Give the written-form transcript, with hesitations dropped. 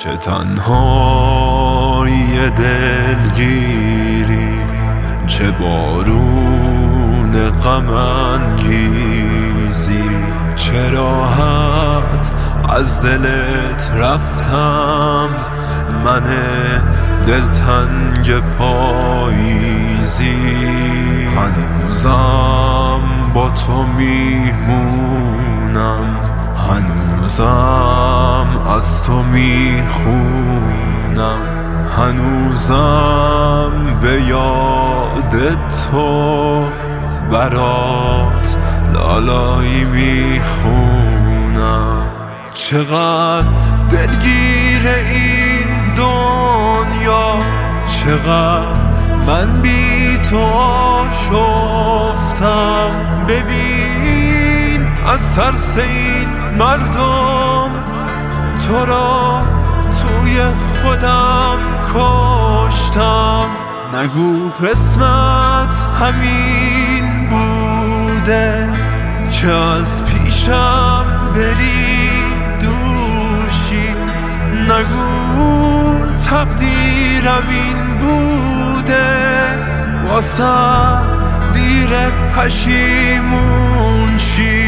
چه تنهای دلگیری، چه بارون غم انگیزی، چه راحت از دلت رفتم من دلتنگ پاییزی. هنوزم با تو میمونم، هنوزم از تو میخونم، هنوزم به یاد تو برات لالایی میخونم. چقدر دلگیر این دنیا، چقدر من بی تو آشفتم. ببین از ترس این مردم تو را توی خودم کشتم. نگو قسمت همین بوده که از پیشم بری دوشی. نگو تقدیرم این بوده واسه دیر پشیمون شی.